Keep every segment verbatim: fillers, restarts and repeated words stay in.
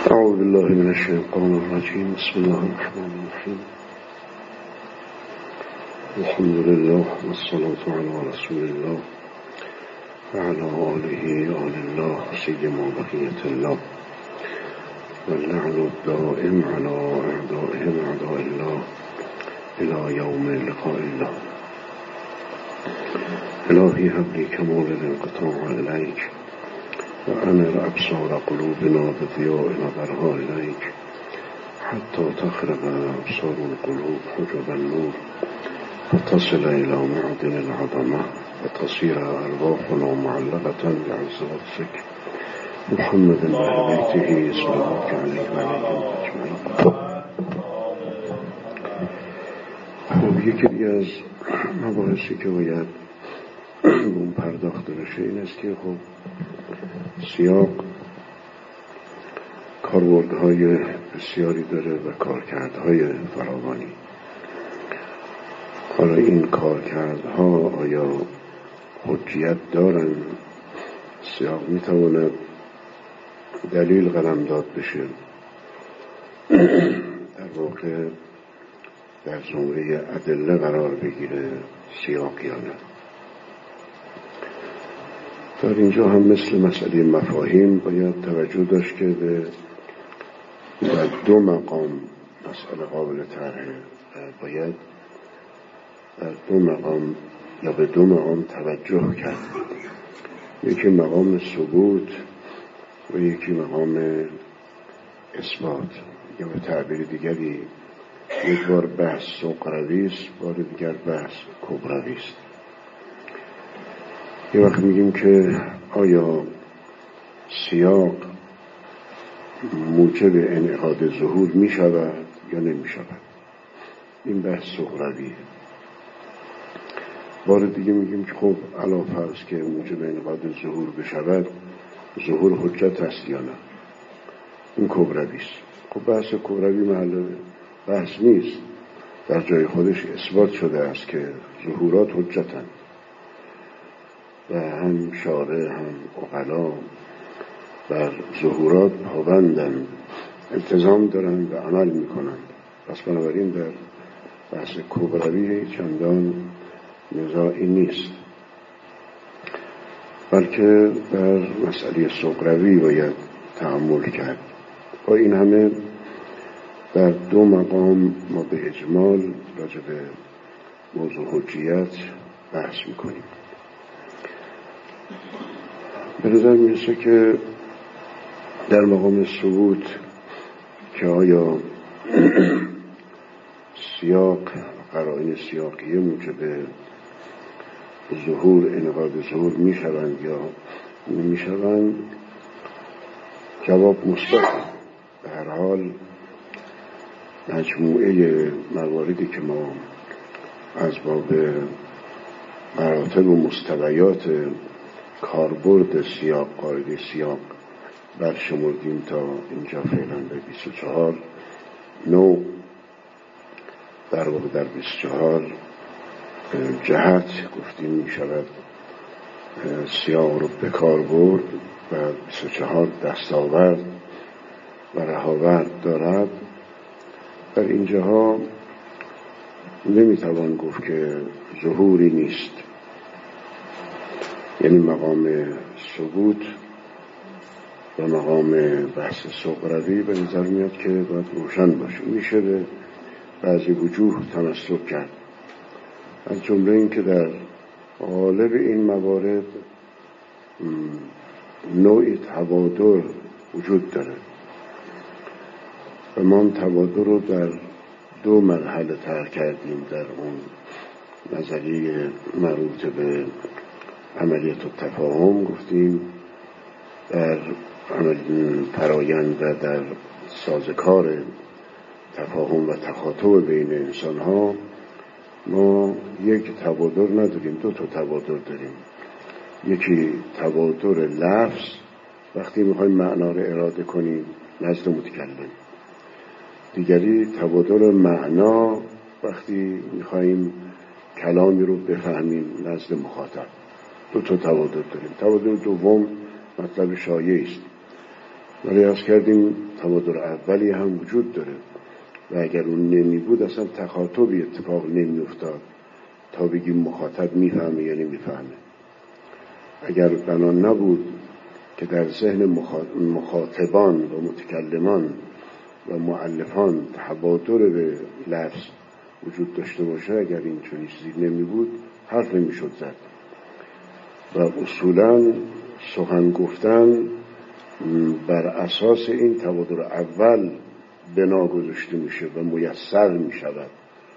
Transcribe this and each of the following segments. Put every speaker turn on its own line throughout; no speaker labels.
أعوذ بالله من الشيطان الرجيم. بسم الله الرحمن الرحيم. الحمد لله والصلاة على رسول الله وعلى آله آل الله سيما بقية الله واللعن الدائم على أعدائهم أعداء الله إلى يوم لقاء الله. إلهي هب لي كمال الانقطاع إليك وأنر أبصار قلوبنا بضياء نظرها إليك حتى تخرق أبصار القلوب حجب النور فتصل إلى معدن العظمة وتصير أرواحنا معلقة بعز وجهك محمد وآل بيته صلى الله عليه وآله أجمعين. خب یکی دیگه از مباحثی که باید اون پرداخته بشه این است که خب سیاق کاربردهای بسیاری داره و کارکردهای فراوانی. حالا این کارکردها آیا حجیت دارن؟ سیاق میتواند دلیل قلمداد بشه در واقع در زمره ادله قرار بگیره سیاق یا نه؟ در اینجا هم مثل مسئله مفاهیم باید توجه داشت که به در دو مقام مسئله قابل طرحه. باید در دو مقام یا به دو مقام توجه کرد، یکی مقام ثبوت و یکی مقام اثبات، یا به تعبیر دیگری یک بار بحث صغروی است، بار دیگر بحث کبروی است. یه وقت میگیم که آیا سیاق موجب انعقاد ظهور می شود یا نمی شود، این بحث صغرویه. بار دیگه میگیم که خب علاوه فرض که موجب انعقاد ظهور بشود، ظهور حجت است یا نه، این کبروی است. خب بحث کبروی محل بحث نیست، در جای خودش اثبات شده است که ظهورات حجتند و هم شارع هم عقلا بر ظهورات پابندند، التزام دارند و عمل میکنند. پس بنابراین در بحث کبروی چندان نزاعی نیست، بلکه در مسئله صغروی باید تأمل کرد. با این همه در دو مقام ما به اجمال راجع به موضوع حجیت بحث میکنیم. به نظر میرسه که در مقام ثبوت که آیا سیاق قرائن سیاقیه موجب ظهور انعقاد ظهور میشوند یا نمیشوند، جواب مثبت. به هر حال مجموعه مواردی که ما از باب مراتب و مستویات کاربرد سیاق، قاعده سیاق برشمردیم تا اینجا فعلا به بیست و چهار نوع، در واقع در بیست و چهار جهت گفتیم می شود سیاق رو به کار برد و بیست و چهار دستاورد و رهاورد دارد. در اینجاها نمیتوان گفت که ظهوری نیست، یعنی مقام ثبوت و مقام بحث صغروی به نظر میاد که باید روشن باشه. میشه به بعضی وجوه تمسک کرد، از جمله این که در غالب این موارد نوعی تبادر وجود داره و ما تبادر رو در دو مرحله طرح کردیم. در اون نظریه مربوط به عملیات التفاهم گفتیم در عمل فرایند و در سازکار تفاهم و تخاطب بین انسان ها ما یک تبادر نداریم، دو تا تبادر داریم. یکی تبادر لفظ، وقتی میخوایم معنا رو اراده کنیم نزد متکلم. دیگری تبادر معنا، وقتی میخوایم کلامی رو بفهمیم نزد مخاطب. دو تا تبادر داریم. تبادر دوم مطلب شایعی است ولی از کردیم تبادر اولی هم وجود داره و اگر اون نمی بود اصلا تخاطبی اتفاق نمی افتاد تا بگیم مخاطب میفهمه یا نمیفهمه. اگر بنا نبود که در ذهن مخاطبان و متکلمان و مؤلفان تبادر به لفظ وجود داشته باشه، اگر این چنین چیزی نمی بود حرف نمی شد زد. و اصولا سخن گفتن بر اساس این تبادر اول بنا گذاشته میشه و میسر میشود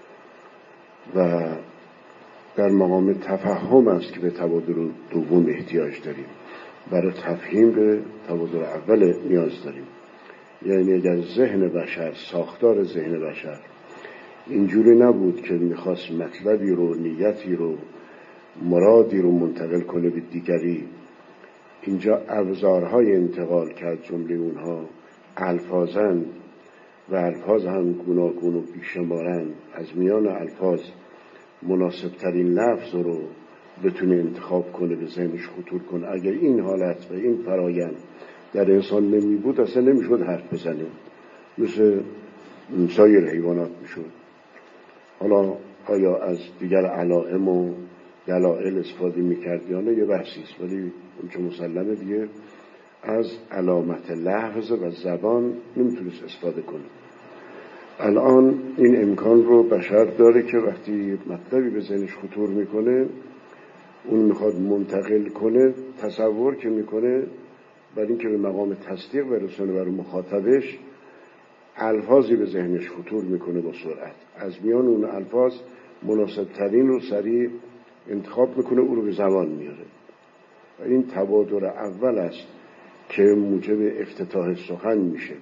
و در مقام تفهم است که به تبادر دوم احتیاج داریم. برای تفهیم به تبادر اول نیاز داریم. یعنی اگر ذهن بشر، ساختار ذهن بشر اینجوری نبود که میخواست مطلبی رو، نیتی رو، مرادی رو منتقل کنه به دیگری، اینجا ابزارهای انتقال کرد، جمله اونها الفاظن و الفاظ هم گوناگون و بیشمارن، از میان الفاظ مناسب ترین لفظ رو بتونه انتخاب کنه، به ذهنش خطور کنه. اگر این حالت و این فرایند در انسان نمی بود اصلا نمیشد حرف بزنه، مثل سایر حیوانات میشد. حالا آیا از دیگر علائم و دلائل استفاده میکرد یا نه یه بحثیست، ولی اون چه مسلمه دیگه از علامت لفظ و زبان نمیتونست استفاده کنه. الان این امکان رو بشر داره که وقتی مطلبی به ذهنش خطور میکنه، اون میخواد منتقل کنه، تصور که میکنه برای اینکه به مقام تصدیق برسونه برای مخاطبش، الفاظی به ذهنش خطور میکنه با سرعت. از میان اون الفاظ مناسب ترین رو سریع انتخاب میکنه، او رو به زبان میاره. و این تبادر اول است که موجب افتتاح سخن میشه.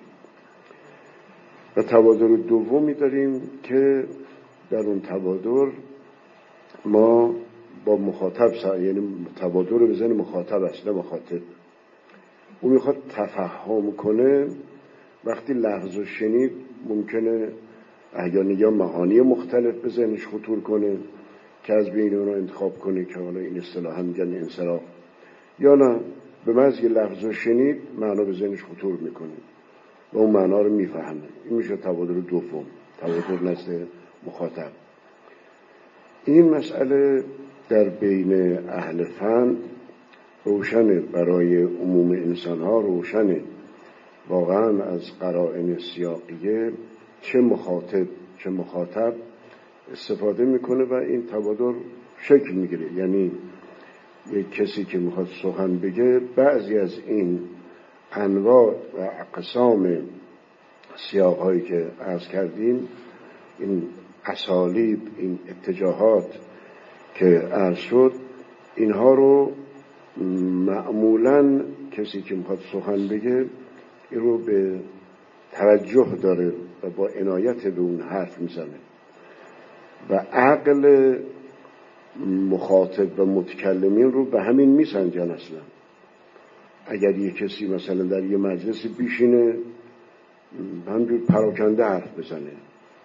و تبادر دومی داریم که در اون تبادر ما با مخاطب سا... یعنی تبادر به ذهن مخاطب است نه مخاطب. او میخواد تفهم کنه. وقتی لفظ رو شنید ممکنه احیانا یا معانی مختلف به ذهنش خطور کنه که از بین اون رو انتخاب کنه که حالا این اصطلاحاً میگن انصراف، یا نه به محض که لفظ رو شنید معنا به ذهنش خطور میکنه و اون معنا رو میفهمه. این میشه تبادر دوم، تبادر نزد مخاطب. این مسئله در بین اهل فن روشنه، برای عموم انسان ها روشنه. واقعا از قرائن سیاقیه چه مخاطب چه مخاطب استفاده میکنه و این تبادر شکل میگیره. یعنی یک کسی که میخواد سخن بگه، بعضی از این انواع و اقسام سیاقهایی که عرض کردیم، این اسالیب، این اتجاهات که عرض شد، اینها رو معمولاً کسی که میخواد سخن بگه این رو به توجه داره و با عنایت به اون حرف میزنه و عقل مخاطب و متکلمین رو به همین میسنجن. اصلا اگر یه کسی مثلا در یه مجلسی بیشینه همجور پراکنده حرف بزنه،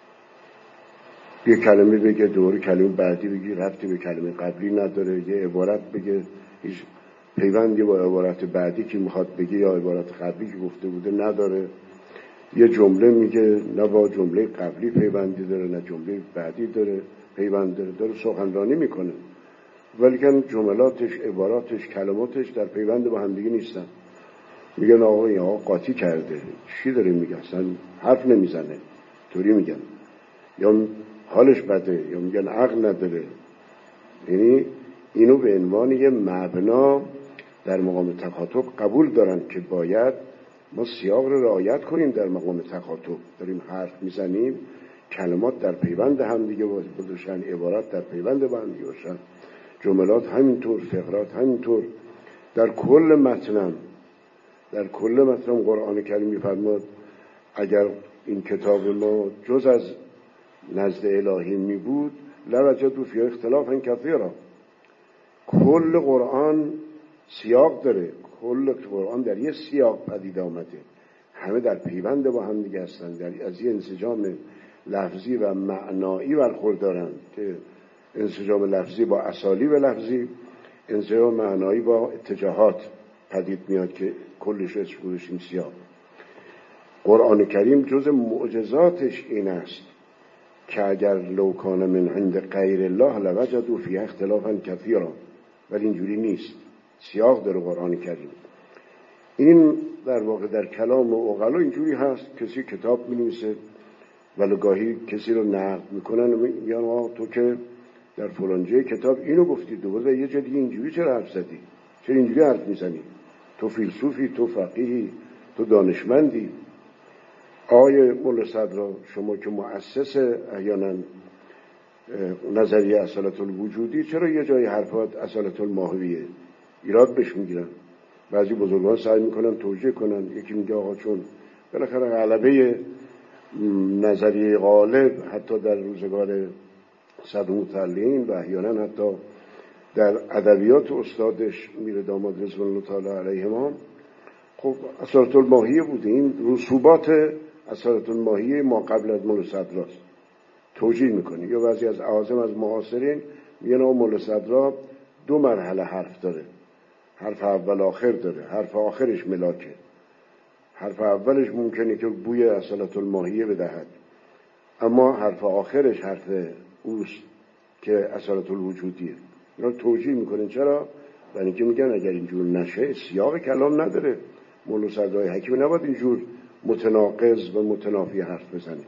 یه کلمه بگه دوره کلمه بعدی بگه ربطی به کلمه قبلی نداره، یه عبارت بگه هیچ پیوندی با عبارت بعدی که میخواد بگه یا عبارت قبلی که گفته بوده نداره، یه جمله میگه نه با جمله قبلی پیوندی داره نه جمله بعدی داره پیوند داره، داره سخنرانی میکنه ولیکن جملاتش، عباراتش، کلماتش در پیوند با هم دیگه نیستن. میگن آقا این آقا قاطی کرده، چی داره میگه، اصلا حرف نمیزنه، طوری میگن، یا حالش بده، یا میگن عقل نداره. یعنی اینو به عنوان یه مبنا در مقام تخاطب قبول دارن که باید ما سیاق رو رعایت کنیم. در مقام تخاطب داریم حرف میزنیم، کلمات در پیوند هم دیگه باشن، عبارات در پیوند با هم دیگه باشن، جملات همینطور، فقرات همینطور. در کل متنم در کل متنم قرآن کریم میفرماد اگر این کتاب ما جز از نزد الهی می بود لوجدوا فیه اختلافا کثیرا. کل قرآن سیاق داره، کل قرآن در یه سیاق پدید آمده، همه در پیوند با هم دیگه هستن، در از یه انسجام لفظی و معنایی برخوردارن که انسجام لفظی با اسالیب لفظی، انسجام معنایی با اتجاهات پدید میاد که کلش رو گذاشتیم سیاق. قرآن کریم جز معجزاتش این است که اگر لو کان من عند غیر الله لوجدوا فیه اختلافا کثیرا، ولی اینجوری نیست. سیاق داره قرآن کریم. این در واقع در کلام عقلا اینجوری هست، کسی کتاب می‌نویسه ولی گاهی کسی رو نقد میکنن و میگن آه تو که در فلان جای کتاب اینو گفتی، دوباره یه جای دیگه اینجوری چرا حرف زدی، چرا اینجوری حرف میزنی، تو فیلسوفی، تو فقیهی، تو دانشمندی. آقای مولا صدرا شما که مؤسس احیانا نظریه اصالت الوجودی، چرا یه جای حرفات اصالت الماهویه ایراد بهش میگیرن؟ بعضی بزرگان سعی میکنن توجیه کنن، یکی میگه آقا چون بالاخره غلبه نظریه غالب حتی در روزگار صدر متعلقین و احیانا حتی در ادبیات استادش میر داماد رضوان الله تعالی علیهما، خب اصالت الماهیه بوده. این رسوبات اصالت الماهیه ما قبل از مولا صدراست توجیه میکنه. یا بعضی از اعاظم از معاصرین میگن مولا صدرا دو مرحله حرف داره، حرف اول آخر داره، حرف آخرش ملاکه. حرف اولش ممکنه که بوی اصالت الماهیه بدهد، اما حرف آخرش حرف اوست که اصالت الوجودیه. اینا توجیه میکنن. چرا؟ برای اینکه میگن اگر اینجور نشه سیاق کلام نداره. مولا صدرای حکیم نباید اینجور متناقض و متنافی حرف بزنه.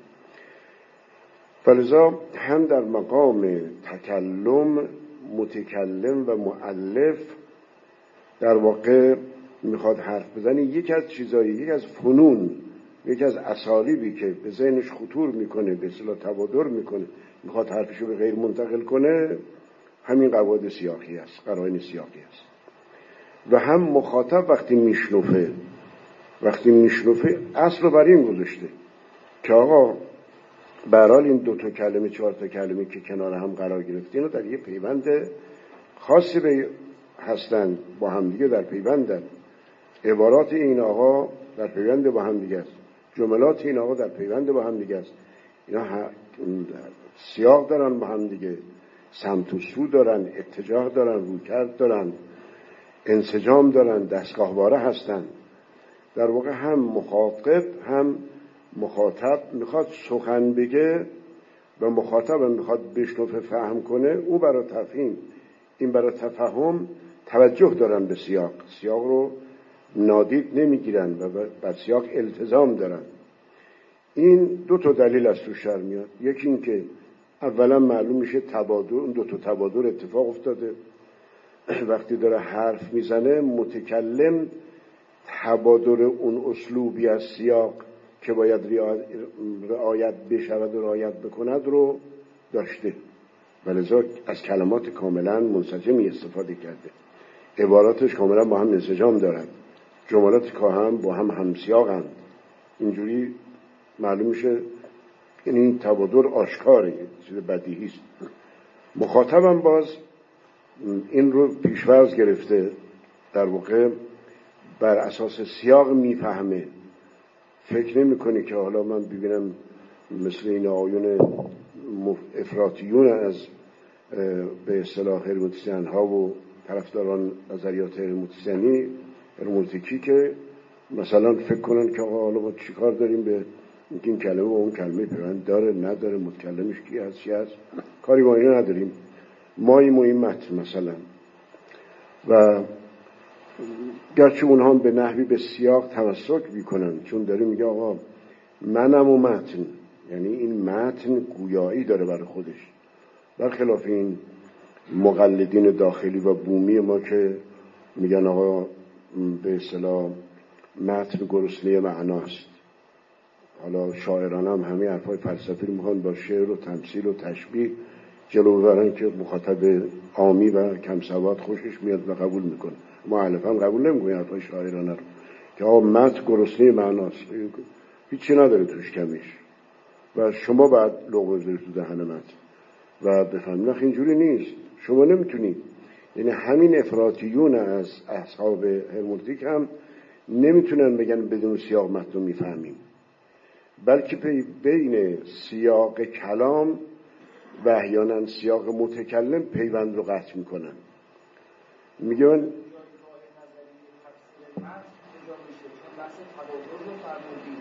فلذا هم در مقام تکلم متکلم و مؤلف در واقع میخواد حرف بزنه. یکی از چیزایی، یکی از فنون، یکی از اسالیبی که به ذهنش خطور میکنه، به اصطلاح تبادر میکنه، میخواد حرفشو به غیر منتقل کنه، همین قواعد سیاقی است، قرائن سیاقی است. و هم مخاطب وقتی میشنفه وقتی میشنفه اصل رو برای این گذاشته که آقا به هر حال این دو تا کلمه چهار تا کلمه که کنار هم قرار گرفتین و در یه پیوند خاصی به هستن، با هم دیگه در پیوندن. عبارات این آقا در پیوند با هم دیگه است، جملات این آقا در پیوند با هم دیگه است. اینا سیاق دارن با هم دیگه، سمت و سو دارن، اتجاه دارن، رویکرد دارن، انسجام دارن، دستگاهواره هستن. در واقع هم مخاطب هم مخاطب میخواد سخن بگه و مخاطب هم میخواد بشنفه فهم کنه، او برای تفهیم، این برای تفهم توجه دارن به سیاق، سیاق رو نادید نمیگیرن و بر سیاق التزام دارن. این دو تا دلیل از تو شر میاد. یکی این که اولا معلوم میشه تبادل، اون دو تا تبادل اتفاق افتاده. وقتی داره حرف میزنه متکلم تبادل اون اسلوبی از سیاق که باید رعایت بشود و رعایت بکند رو داشته، ولذا از کلمات کاملا منسجمی استفاده کرده، عباراتش کاملا با هم انسجام دارند، جملات که هم با هم همسیاقند. اینجوری معلوم میشه این تبادل آشکاره، چیز بدیهی است. مخاطبم باز این رو پیش‌فرض گرفته، در واقع بر اساس سیاق میفهمه، فکر نمی‌کنه که حالا من ببینم مثل این آیون افراطیون از به اصطلاح هرموتیسیان ها و طرفداران نظریات هرموتیسیانی هرمونتیکی که مثلا فکر کنن که آقا حالا ما چیکار داریم به این کلمه و اون کلمه پیوند داره نداره، متکلمش کی هست چی هست، کاری با اینا نداریم، مایی مهمت مثلا. و گرچه اونها به نحوی به سیاق تمسک میکنن، چون داره میگه آقا منم و متن، یعنی این متن گویایی داره برای خودش، برخلاف این مقلدین داخلی و بومی ما که میگن آقا به اصطلاح متن گرسنه معناست. حالا شاعران هم همین حرفای فلسفی رو میخوان با شعر و تمثیل و تشبیه جلو ببرن که مخاطب عامی و کم سواد خوشش میاد و قبول میکنه. مؤلفا قبول نمیکنه حرفای شاعران رو که آقا متن گرسنه معناست، هیچی نداره توش کمیش و شما بعد لقمه بذارید تو دهن متن و بفهمید. اینجوری نیست، شما نمیتونید. یعنی همین افراطیون از اصحاب هرمونتیک هم نمیتونن بگن بدون سیاق متن میفهمیم، بلکه بین سیاق کلام و احیانا سیاق متکلم پیوند رو قطع میکنن. میگن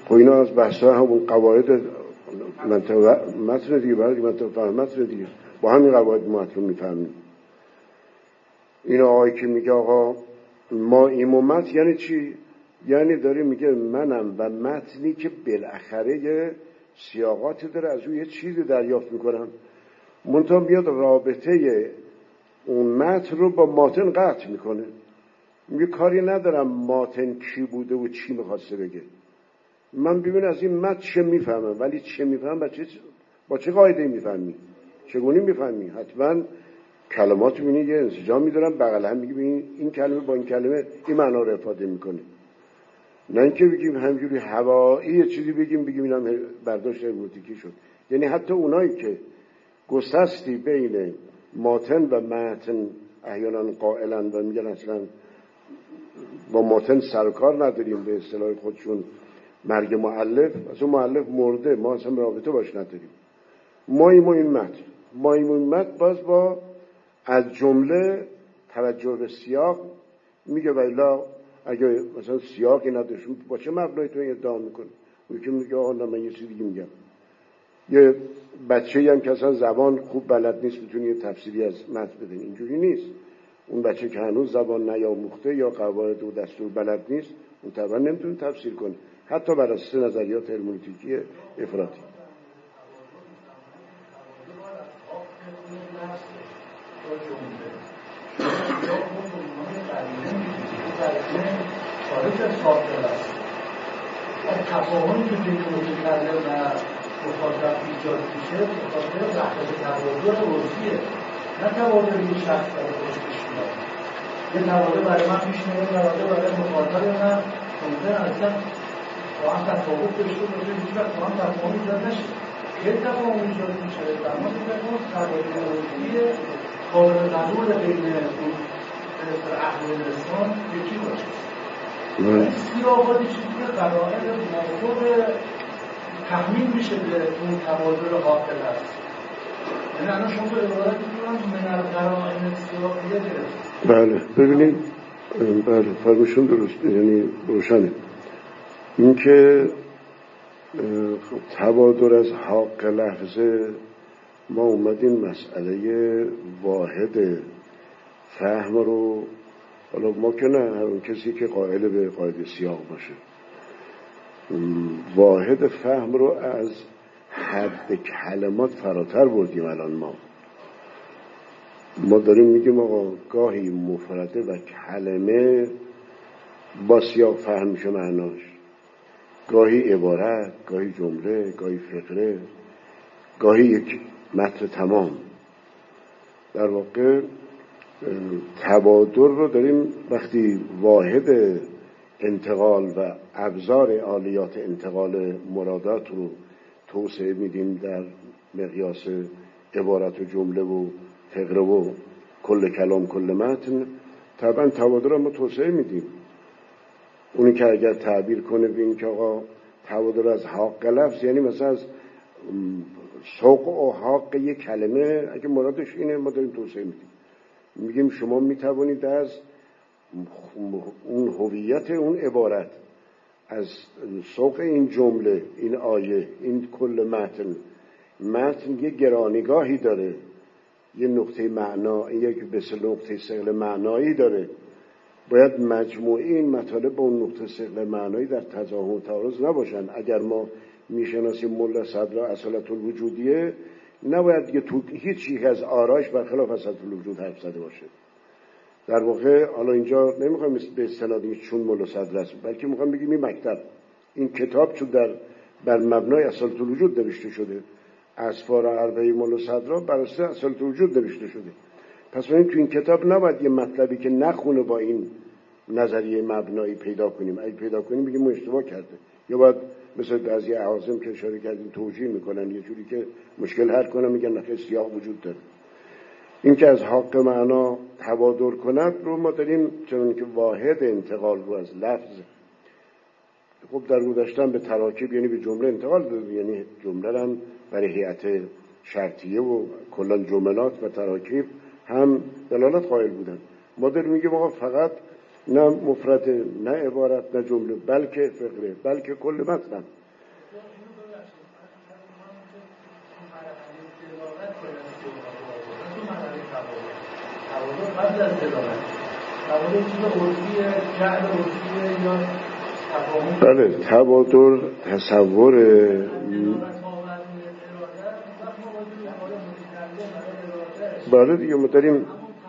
خب اینا از بحث‌ها همون قواعد منطقه متن دیگه، برای منطقه فهم متن دیگه، با همین قواعد متن میفهمیم. این آقایی که میگه آقا ما این مت یعنی چی؟ یعنی داره میگه منم و متنی که بالاخره یه سیاقاتی داره، از اون یه چیزی دریافت میکنم، منتها بیاد رابطه اون متن رو با ماتن قطع میکنه، میگه کاری ندارم ماتن کی بوده و چی میخواسته بگه، من ببین از این متن چه میفهمم، ولی چه میفهمم با چه با چه قاعده میفهمی، چگونه میفهمی؟ حتما کلمات میبینی یه انسجام میدارن بغل هم، میگی ببین این کلمه با این کلمه این معنا رو افاده میکنه، نه اینکه بگیم همینجوری هوایی چیزی بگیم بگیم اینم برداشت هرمنوتیکی شد. یعنی حتی اونایی که گسستی بین ماتن و متن احیانا قائلن و میگن اصلا با ماتن سرکار نداریم، به اصطلاح خودشون مرگ مؤلف، اصلا مؤلف مرده، ما اصلا رابطه باش نداریم، ما این این متن ما این متن باز با از جمله توجه به سیاق میگه ویلا اگه مثلا سیاقی نداشت با چه مبنای تو این ادعا میکنه؟ اون که میگه آقا من یه چیزی دیگه میگم. یه بچه‌ای هم که اصلا زبان خوب بلد نیست بتونه یه تفسیری از متن بده، اینجوری نیست. اون بچه که هنوز زبان نیاموخته یا قواعد و دستور بلد نیست، اون طبعا نمیتونه تفسیر کنه، حتی بر اساس نظریات هرمنوتیکی افراطی.
خارج از خاطر است و تفاهمی که بین متکلم و مخاطب ایجاد میشه به خاطر وحدت تبادل عرفیه، نه تبادل یک شخص برای خودش پیش میاد. یه تبادل برای من پیش میاد، تبادل برای مخاطب من ممکن اصلا با هم تفاوت داشته باشه، هیچ وقت با هم تفاهم ایجاد نشه. یه تفاهم ایجاد میشه در ما تفاهم تبادل عرفی قابل قبول بین اون اهل لسان یکی باشه. سیاقاتی چیزی که قرائن موضوع تحمیل میشه به اون تبادل حاصل هست. یعنی الان شما تو عبارت میکنم من القرائن سیاقیه گرفت.
بله ببینید، بله فرمشون درست، یعنی روشنه این که تبادل از حق لفظه، ما اومدیم مسئله واحد فهم رو، حالا ما که نه، اون کسی که قائل به قاعده سیاق باشه، واحد فهم رو از حد کلمات فراتر بردیم. الان ما ما داریم میگیم آقا گاهی مفرده و کلمه با سیاق فهم میشه معناش، گاهی عبارت، گاهی جمله، گاهی فقره، گاهی یک متن تمام. در واقع تبادل رو داریم وقتی واحد انتقال و ابزار آلیات انتقال مرادات رو توسعه میدیم در مقیاس عبارت و جمله و فقره و کل کلام کل متن، طبعا تبادل رو ما توسعه میدیم. اونی که اگر تعبیر کنه به این که آقا تبادل از حق لفظ، یعنی مثلا از سوق و حق یک کلمه اگه مرادش اینه، ما داریم توسعه میدیم، میگیم شما میتوانید از اون هویت اون عبارت، از سوق این جمله، این آیه، این کل متن، متن یه گرانیگاهی داره، یه نقطه معنا، یک بس نقطه ثقل معنایی داره، باید مجموعه این مطالب با اون نقطه ثقل معنایی در تضاهم و تعارض نباشن. اگر ما میشناسیم ملا صدرا اصالت الوجودیه، نباید دیگه تو هیچ یک از آرایش برخلاف اصالت الوجود حرف زده باشه. در واقع حالا اینجا نمیخوایم به اصطلاح چون ملا صدر است، بلکه میخوایم بگیم این مکتب، این کتاب چون در بر مبنای اصالت الوجود نوشته شده، اسفار اربعه ملا صدرا بر اساس اصالت الوجود نوشته شده، پس ما تو این کتاب نباید یه مطلبی که نخونه با این نظریه مبنایی پیدا کنیم. اگه پیدا کنیم بگیم ما اشتباه کرده، یا باید مثل بعضی اعاظم که اشاره کردیم توجیه میکنن یه جوری که مشکل حل کنن، میگن نخیر سیاق وجود داره. این که از حق معنا تبادر کند رو ما داریم چون که واحد انتقال رو از لفظ، خب در گذشتن به تراکیب یعنی به جمله انتقال داده، یعنی جمله هم برای هیئت شرطیه و کلا جملات و تراکیب هم دلالت قائل بودن. ما داریم میگیم آقا فقط نه مفرد، نه عبارت، نه جمله، بلکه فقره، بلکه کل متن.
قبل از دلالت تبادر چیز عرفی جعل عرفی یا تفاهم؟
بله تبادر تصور بله دیگه ما داریم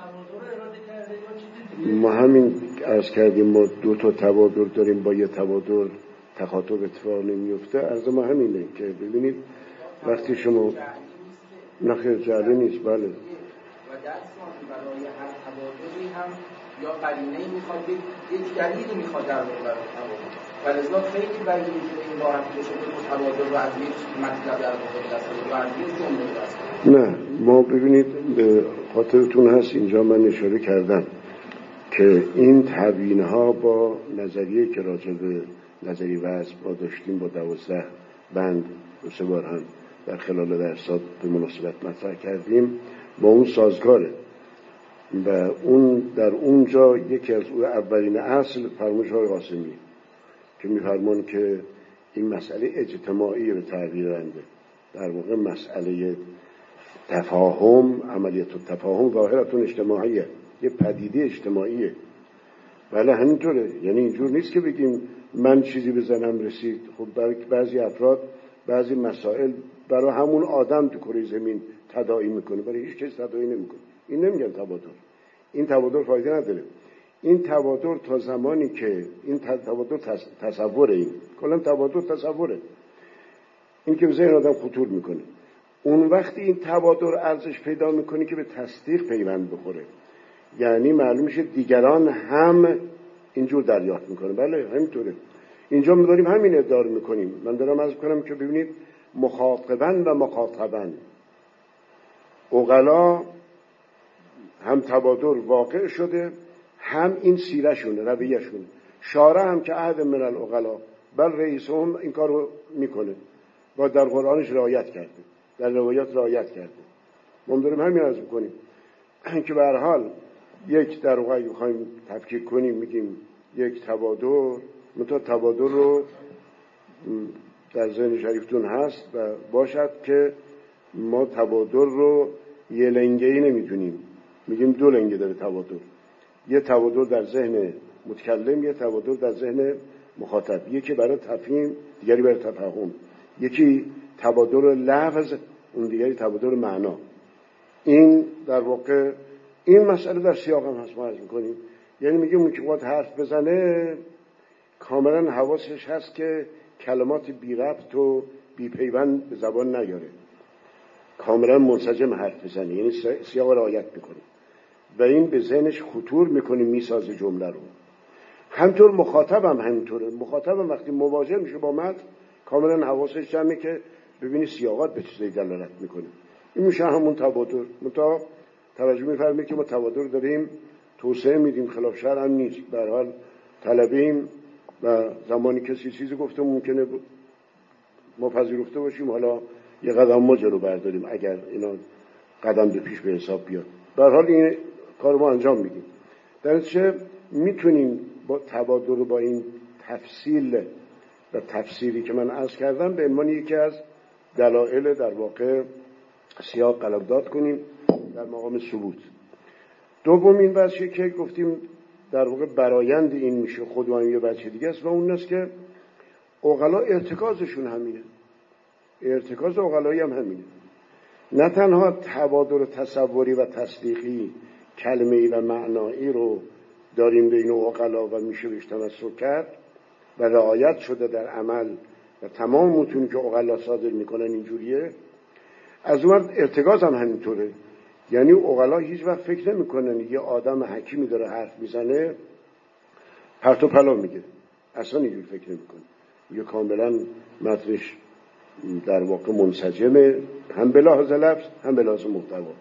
ما همین عرض کردیم ما دو تا تبادر داریم با یه تبادر تخاطب اتفاق نمیفته. عرض ما همینه که ببینید وقتی شما نخیر جعلی نیست بله
و درس ما برای هر تبادلی هم یا قرینه‌ای میخواد یک دلیلی میخواد در واقع برای تبادل و لذا خیلی بعید میشه این راحتی بشه که تبادل رو از یک مطلب در واقع دست و از یک جمله دست.
نه ما ببینید خاطرتون هست اینجا من اشاره کردم که این تبیین ها با نظریه که راجع به نظریه وضع ما داشتیم با دوازده بند دو سه بار هم در خلال درسات به مناسبت مطرح کردیم با اون سازگاره و اون در اونجا یکی از اون اولین اصل فرمایش های قاسمی که میفرمان که این مسئله اجتماعی به تعبیر بنده در واقع مسئله تفاهم عملیت و تفاهم ظاهرتون اجتماعیه یه پدیده اجتماعیه. بله همینطوره یعنی اینجور نیست که بگیم من چیزی به ذهنم رسید. خب برای بعضی افراد بعضی مسائل برای همون آدم تو کره زمین تداعی میکنه برای هیچ کس تداعی نمیکنه. این نمیگن تبادر. این تبادر فایده نداره. این تبادر تا زمانی که این تبادر تصوره این کلا تبادر تصوره این که به ذهن آدم خطور میکنه اون وقتی این تبادر ارزش پیدا میکنه که به تصدیق پیوند بخوره یعنی معلوم میشه دیگران هم اینجور دریافت میکنه. بله همینطوره. اینجا ما داریم همین ادعا میکنیم. من دارم عرض کنم که ببینید مخاطبن و مخاطبن عقلا هم تبادر واقع شده هم این سیره شونه رویه شونه. شارع هم که عهد من العقلا بل رئیس هم این کار رو میکنه و در قرآنش رعایت کرده در روایات رعایت کرده. ما داریم همین عرض میکنیم که به هر حال یک در واقع بخوایم تفکیک کنیم میگیم یک تبادر متا تبادر رو در ذهن شریفتون هست و باشد که ما تبادر رو یه لنگه‌ای نمیدونیم میگیم دو لنگه داره تبادر. یه تبادر در ذهن متکلم یه تبادر در ذهن مخاطب یکی برای تفهیم دیگری برای تفاهم یکی تبادر لفظ اون دیگری تبادر معنا. این در واقع این مسئله در سیاق هم هست ما عرض میکنیم یعنی میگیم اون که باید حرف بزنه کاملا حواسش هست که کلمات بی ربط و بی پیوند به زبان نیاره کاملا منسجم حرف بزنه یعنی سیاق رعایت میکنه و این به ذهنش خطور میکنه میسازه جمله رو. همطور مخاطب هم همینطوره. مخاطب هم وقتی مواجه میشه با متن کاملا حواسش جمعه که ببینی سیاقات به چیزی دلالت میکنه. این میشه همون تبادر. متا توجه میفرمایید که ما تبادر داریم توسعه میدیم خلاف شرع هم نیست. به هر حال طلبیم و زمانی کسی چیزی گفته ممکنه ما پذیرفته باشیم حالا یه قدم ما جلو برداریم اگر اینا قدم به پیش به حساب بیاد. به هر حال این کار ما انجام میدیم. در نتیجه میتونیم با تبادر رو با این تفصیل و تفسیری که من عرض کردم به عنوان یکی از دلایل در واقع سیاق قلمداد کنیم در مقام ثبوت. دوم این بحثی که گفتیم در واقع برایند این میشه خود و یه بچه دیگه است و اون است که عقلا ارتکازشون همینه. ارتکاز عقلایی هم همینه. نه تنها تبادر تصوری و تصدیقی کلمه‌ای و معنایی رو داریم بین عقلا و میشه بهش تمسک کرد و رعایت شده در عمل و تمام متونی که عقلا صادر میکنن اینجوریه. از اون ارتکاز هم همینطوره. یعنی عقلا هیچ وقت فکر نمیکنن یه آدم حکیمی داره حرف میزنه پرت و پلا میگه. اصلا اینجور فکر نمیکنه. یه کاملا متنش در واقع منسجمه هم به لحاظ لفظ هم به لحاظ محتوا.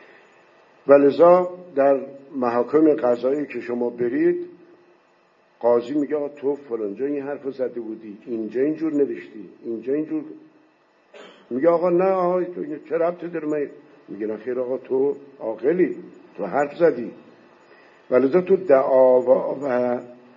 ولذا در محاکم قضایی که شما برید قاضی میگه آقا تو فلانجا این حرفو زده بودی اینجا اینجور نوشتی اینجا اینجور میگه آقا نه آقا تو چه ربطی داره من میگه نه خیر آقا تو عاقلی تو حرف زدی. ولذا تو دعاوا و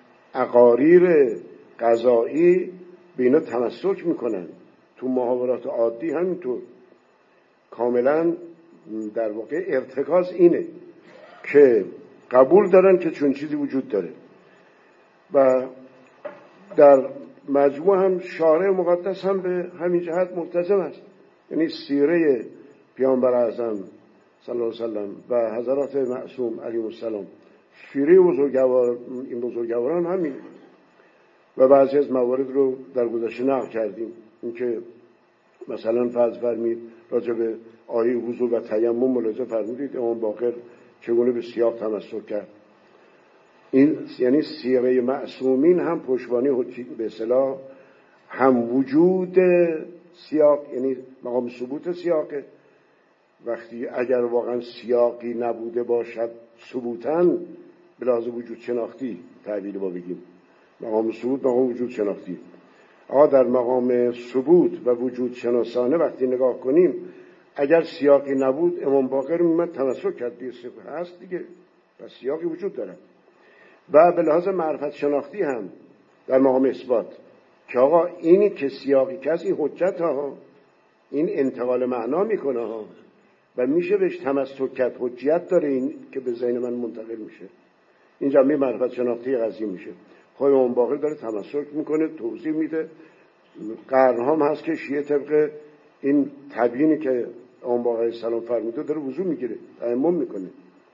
اقاریر قضایی به اینا تمسک میکنن. تو محاورات عادی همینطور کاملا در واقع ارتکاز اینه که قبول دارن که چون چیزی وجود داره. و در مجموع هم شارع مقدس هم به همین جهت ملتزم است. یعنی سیره پیامبر اعظم صلی الله علیه و سلم و حضرات معصوم علیهم السلام، سیره بزرگوار این بزرگواران همین. و بعضی از موارد رو در گذشته نقل کردیم، اینکه مثلا فرض فرمید راجع به آیه وضو و تیمم ملاحظه فرمودید امام باقر چگونه به سیاق تمسک کرد. این یعنی سیره معصومین هم پشتوانه به اصطلاح هم وجود سیاق، یعنی مقام ثبوت سیاقه. وقتی اگر واقعا سیاقی نبوده باشد ثبوتاً به لحاظ وجود شناختی تعبیر با بگیم مقام ثبوت مقام وجود شناختی، آقا در مقام ثبوت و وجود شناسانه وقتی نگاه کنیم اگر سیاقی نبود امام باقر میمد تمسک کرد دیگه هست دیگه، پس سیاقی وجود داره. و به لحاظ معرفت شناختی هم در مقام اثبات که آقا اینی که سیاقی که از این حجت ها این انتقال معنا میکنه ها و میشه بهش تمسک کرد، حجیت داره این که به ذهن من منتقل میشه، این جنبه معرفت شناختی قضیه میشه. خب امام باقر داره تمسک میکنه، توضیح میده. قرنها هم هست که شیعه طبق این تبیینی که امام باقر علیه السلام فرموده داره وضو میگیره، تیمم میکنه.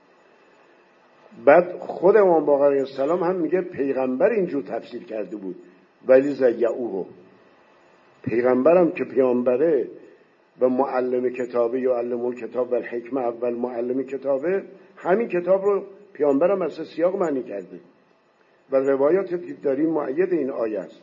بعد خود امام باقر علیه السلام هم میگه پیغمبر اینجور تفسیر کرده بود ولی زیعوه، پیغمبرم که پیامبره و معلم کتابه یا علم کتاب و الحکمه اول معلم کتابه، همین کتاب رو پیامبرم از سیاق معنی کرده و روایات که داریم مؤید این آیه است.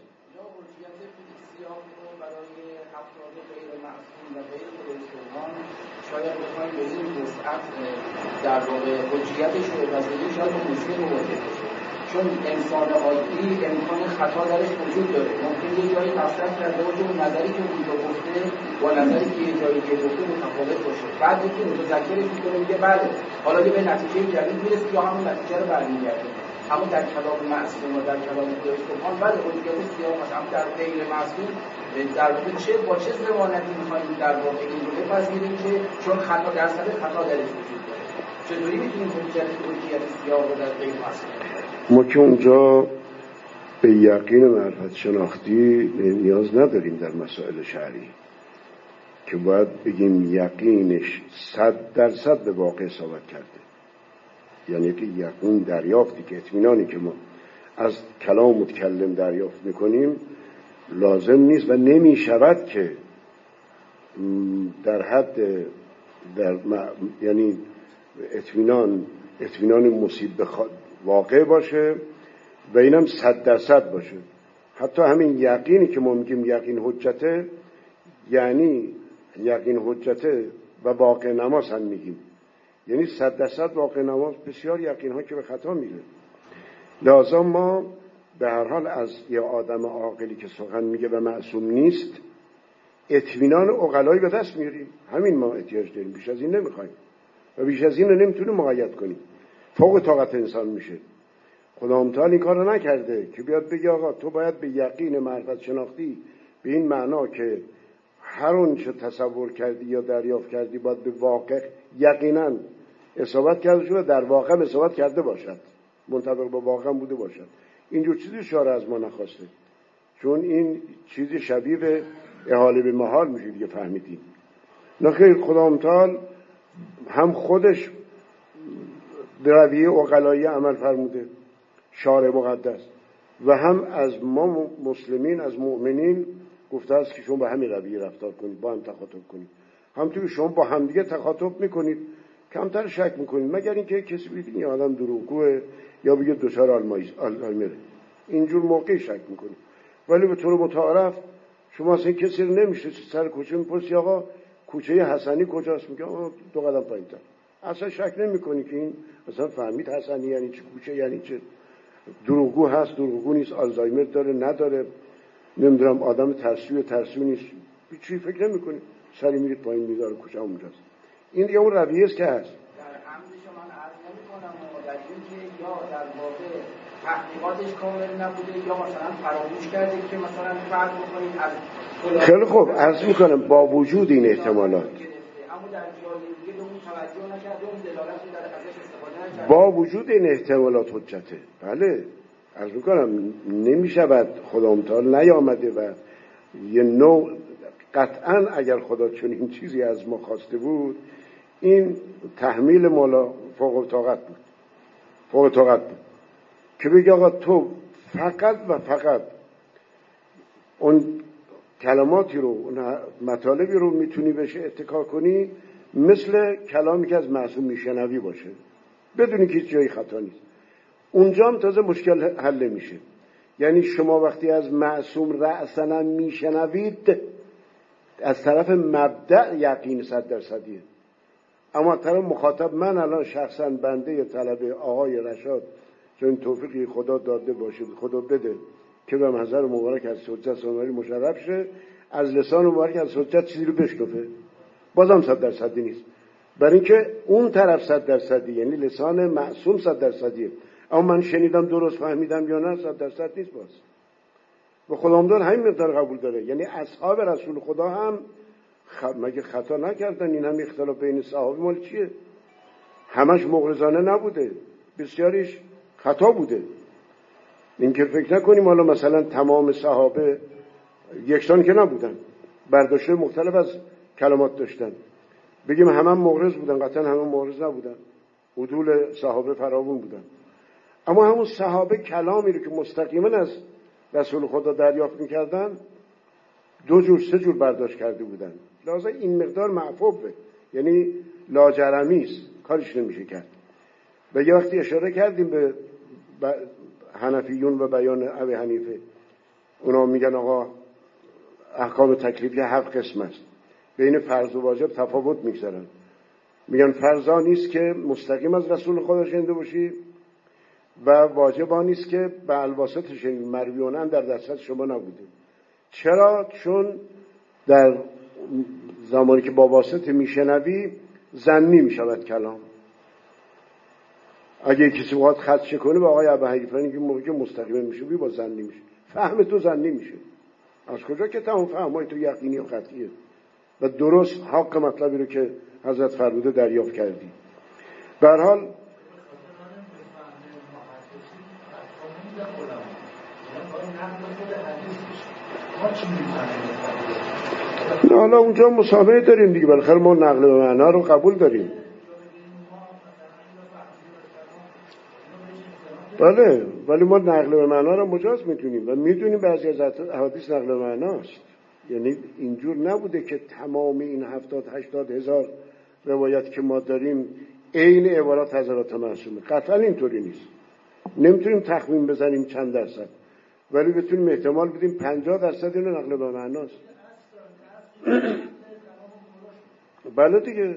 شاید بخوایم به این وسعت در واقع حجیتش رو بپذیریم شاید به مشکل مواجه بشه، چون انسان عادی امکان خطا درش وجود داره. ممکن یه جایی مصرف کرده باشه اون نظری که اونجا گفته با نظری که یه جایی که گفته متفاوت باشه، بعد یکی متذکرش میکنه میگه بله حالا یه به نتیجه جدید میرسه یا همون نتیجه رو برمیگرده. اما در کلام معصوم و در کلام سبحان بله حجیت سیاق مثلا در غیر معصوم در واقع چه با چه ضمانتی می‌خوایم در واقع این رو بپذیریم که چون خطا درصد خطا درش وجود داره، چطوری میتونیم حجیت حجیت سیاق رو در غیر معصوم؟
ما که اونجا به یقین معرفت شناختی نیاز نداریم در مسائل شرعی که باید بگیم یقینش صد درصد به واقع ثابت کرده. یعنی که یقین دریافتی که اطمینانی که ما از کلام متکلم دریافت میکنیم لازم نیست و نمی شود که در حد در م... یعنی اطمینان اطمینان مصیب بخ... واقع باشه و اینم صد درصد باشه. حتی همین یقینی که ما میگیم یقین حجته، یعنی یقین حجته و واقع نماز هم میگیم، یعنی صد درصد واقع نماز بسیار یقین ها که به خطا میره. لازم ما به هر حال از یه آدم عاقلی که سخن میگه و معصوم نیست اطمینان عقلایی به دست میاریم. همین ما احتیاج داریم، بیش از این نمیخوایم و بیش از این نمیتونیم مقید کنیم، فوق طاقت انسان میشه. خدا متعال این کارو نکرده که بیاد بگه آقا تو باید به یقین معرفت شناختی به این معنا که هر اون چه تصور کردی یا دریافت کردی باید به واقع یقینا اصابت کرده شده، در واقع اصابت کرده باشد، منطبق با واقع بوده باشد. اینجور چیزی شارع از ما نخواسته، چون این چیزی شبیه به احاله به محال میشه دیگه، فهمیدیم. نه خیر، خدا متعال هم خودش رویه عقلایی عمل فرموده شارع مقدس و هم از ما مسلمین از مؤمنین گفته است که شما با همین رویه رفتار کنید، با هم تخاطب کنید. همونطور که شما با همدیگه تخاطب میکنید کمتر شک میکنید، مگر اینکه کسی بگه این آدم دروغگوه یا بگه دچار آلزایمره، اینجور موقعی شک میکنید. ولی به طور متعارف شما اصلا کسی رو نمیشه سر کوچه میپرسی آقا کوچه حسنی کجاست، میگه آقا دو قدم پایین‌تر، اصلا شک نمیکنی که این مثلا فهمید حسنی یعنی چه، کوچه یعنی چه، دروغگو هست دروغگو نیست، آلزایمر داره نداره، نمیدونم آدم ترسوی ترسوی نیست، چی فکر نمیکنی، سری میرید پایین میذاره کوچه اونجاست. این دیگه اون رویه است که هست.
در عمد شما عرض نمی‌کنم در اینکه یا در واقع تحقیقاتش کامل نبوده یا مثلا فراموش کرده که مثلا فرض بکنید از
خیلی خوب عرض میکنم با وجود این احتمالات
اما در جای دیگه به اون توجه نکرده، اون دلالت رو در ازش استفاده نکرده.
با وجود این احتمالات حجته. بله عرض میکنم نمیشود خدا متعال نیامده و یه نوع قطعا اگر خدا چون این چیزی از ما خواسته بود این تحمیل مالا فوق طاقت بود، فوق طاقت بود که بگی آقا تو فقط و فقط اون کلماتی رو اون مطالبی رو میتونی بهش اتکا کنی مثل کلامی که از معصوم میشنوی باشه بدونی که هیچ جایی خطا نیست. اونجا هم تازه مشکل حل میشه. یعنی شما وقتی از معصوم رأسنا میشنوید از طرف مبدأ یقین صد درصدیه، اما طرف مخاطب من الان شخصا بنده طلب آقای رشاد چون توفیقی خدا داده باشه خدا بده که به محضر مبارک از حجت سامری مشرف شه از لسان مبارک از حجت چیزی رو بشنفه بازم صد درصدی نیست، برای اینکه اون طرف صد درصدی یعنی لسان معصوم صد درصدیه، اما من شنیدم درست فهمیدم یا نه صد درصد نیست. باز و خداوند همین مقدار قبول داره. یعنی اصحاب رسول خدا هم خ... مگه خطا نکردن؟ این هم اختلاف بین صحابه مال چیه؟ همش مغرضانه نبوده، بسیاریش خطا بوده. این که فکر نکنیم حالا مثلا تمام صحابه یکسان که نبودن، برداشت مختلف از کلمات داشتن. بگیم همه هم مغرض بودن؟ قطعا همه مغرض نبودن، عدول صحابه فراوون بودن، اما همون صحابه کلامی رو که مستقیما از رسول خدا دریافت میکردن دو جور سه جور برداشت کرده بودن، لازم این مقدار معفوه، یعنی لاجرمی است، کارش نمیشه کرد. و یه وقتی اشاره کردیم به حنفیون و بیان ابی حنیفه، اونا میگن آقا احکام تکلیفی هفت قسم است، بین فرض و واجب تفاوت میگذارن، میگن فرض ها نیست که مستقیم از رسول خدا شنیده باشی و واجب ها نیست که به الواسط شنیده، مرویانه در دسترس شما نبوده. چرا؟ چون در زمانی که با واسطه میشنوی ظنی میشود کلام، اگه کسی باید خدشه کنه به آقای ابی حنیفه که موقعی مستقیم میشه بی با ظنی میشه، فهم تو ظنی میشه. از کجا که تمام فهمای تو یقینی و قطعیه و درست حق مطلبی رو که حضرت فرموده دریافت کردی. به هر حال حالا اونجا مسابقه داریم دیگه، بالاخره ما نقل به معنا رو قبول داریم. بله ولی ما نقل به معنا رو مجاز میتونیم و میدونیم بعضی از احادیث نقل به معناست. یعنی اینجور نبوده که تمام این هفتاد هشتاد هزار روایت که ما داریم عین عبارات حضرات معصومه، قطعا اینطوری نیست. نمیتونیم تخمین بزنیم چند درصد، ولی بتونیم احتمال بدیم پنجاه درصد اینو نقل به معناست. بله دیگه.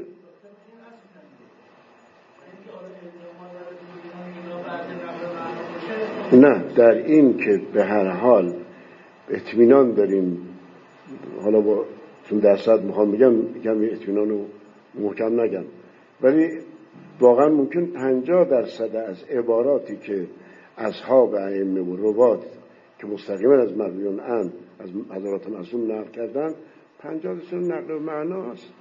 نه در این که به هر حال اطمینان داریم، حالا با چون درصد میخوام بگم میگم اطمینان رو محکم نگم، ولی واقعا ممکن پنجاه درصد از عباراتی که اصحاب ائمه و روات که مستقیما از مرویان ان از حضرات معصوم نقل کردن پنجاه درصد نقل معنا است.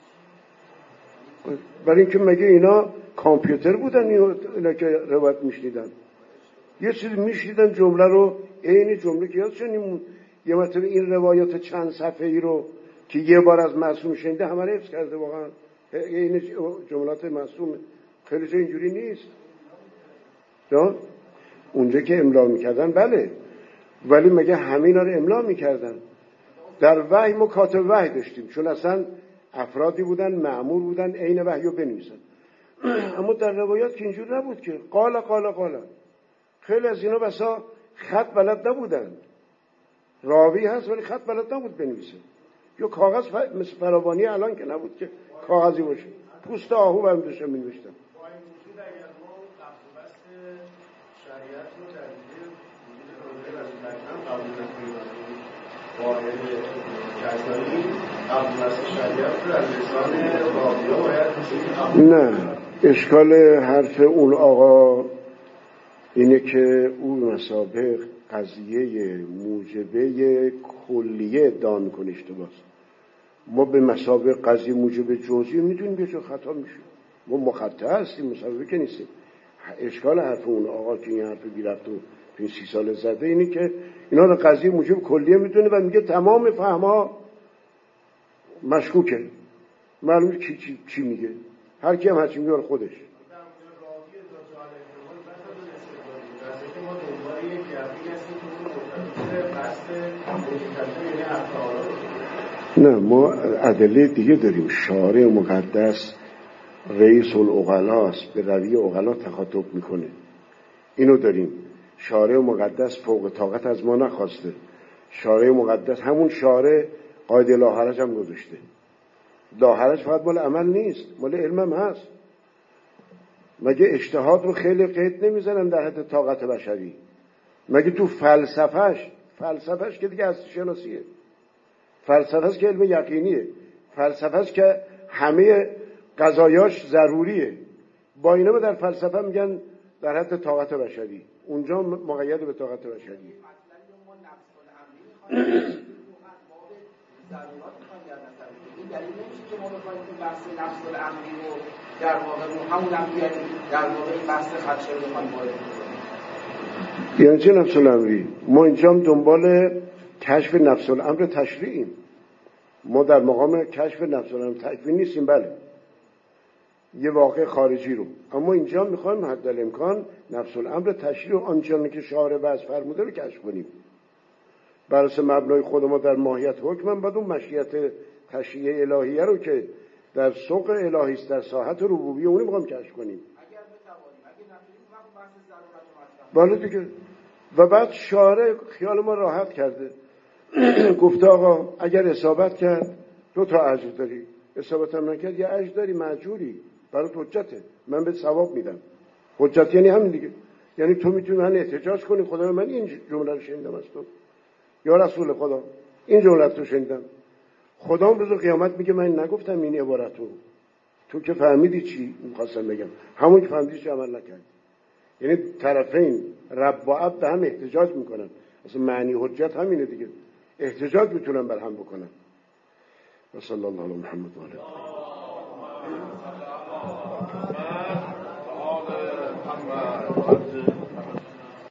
برای اینکه مگه اینا کامپیوتر بودن اینا که روایت میشنیدن؟ یه چیزی میشنیدن جمله رو عین جمله که یادشون یه مرتبه این روایات چند صفحه‌ای رو که یه بار از معصوم شنیده همه رو حفظ کرده. واقعا این جملات معصوم خیلی جا اینجوری نیست. جان اونجا که املا میکردن بله، ولی مگه همینا رو املا میکردن؟ در وحی ما کاتب وحی داشتیم، چون اصلا افرادی بودن مأمور بودن عین وحی رو بنویسن. اما در روایات که اینجور نبود که قال قال قال. خیلی از اینا بسا خط بلد نبودن، راوی هست ولی خط بلد نبود بنویسه، یا کاغذ ف... مثل فراوانی الان که نبود که کاغذی باشه، پوست آهو برم داشتم می نوشتم.
با این وجود اگر ما قبل بست شریعت رو در دیگه وجود از مکنم قبول نکنیم واحد کسایی قبل بست شریعت رو از لسان راوی ها باید
نه اشکال حرف اون آقا اینه که اون مسابق قضیه موجبه کلیه دان کنه اشتباس. ما به مسابق قضیه موجبه جزئی میدونیم که چه خطا میشه، ما مخطئ هستیم، مسابقه که نیستیم. اشکال حرف اون آقا که این حرف بیرفت و این سی سال زده اینه که اینا رو قضیه موجب کلیه میدونه و میگه تمام فهمها مشکوکه، معلومه کی چی, چی میگه، هر کی هم هرچی میگه خودش. نه ما ادله دیگه داریم. شارع مقدس رئیس العقلا است، به روی عقلا تخاطب میکنه، اینو داریم. شارع مقدس فوق طاقت از ما نخواسته. شارع مقدس همون شارع قاعده لاحرج هم گذاشته. لاحرج فقط مال عمل نیست، مال علم هم هست. مگه اجتهاد رو خیلی قید نمیزنن در حد طاقت بشری؟ مگه تو فلسفهش فلسفهش که دیگه هستی شناسیه، فلسفهش که علم یقینیه، فلسفهش که همه قضایاش ضروریه، با اینا در فلسفه میگن در حد طاقت بشری، اونجا مقید به طاقت بشری.
این دلیل نمیشه که ما بخوایم این بحث نفس الامری رو در واقع رو همون هم بیاریم در واقع این بحث خدشه رو بخوایم وارد کنیم.
یعنی چه نفس الامری؟ ما اینجا هم دنبال کشف نفس الامر تشریعیم. ما در مقام کشف نفس الامر تکوین نیستیم، بله یه واقع خارجی رو، اما اینجا میخوایم حد الامکان نفس الامر تشریع و آنچنانی که شارع بحث فرموده رو کشف کنیم. بر اساس مبنای خود ما در ماهیت حکم هم باید اون مشیت تشریع الهیه رو که در سوق الهی است در ساحت ربوبیه اون رو میخوایم کشف کنیم.
اگر بتوانیم، اگه نتونیم وقت بحث ضرورت
بله دیگه. و بعد شارع خیال ما راحت کرده، گفته آقا اگر اصابت کرد دو تا اجر داری، اصابت هم نکرد یه اجر داری، مأجوری، برات حجته، من بهت ثواب میدم. حجت یعنی همین دیگه، یعنی تو میتونی من احتجاج کنی خدا من این جمله رو شنیدم از تو یا رسول خدا، این جمله رو شنیدم، خدا هم روز قیامت میگه من نگفتم این عبارت رو، تو که فهمیدی چی می‌خواستم بگم، همون که فهمیدی چی عمل نکردی. یعنی طرفین رب و عبد به هم احتجاج میکنن، اصلا معنی حجت همینه دیگه، احتجاج میتونن بر هم بکنن. و صلی الله علی محمد و آله.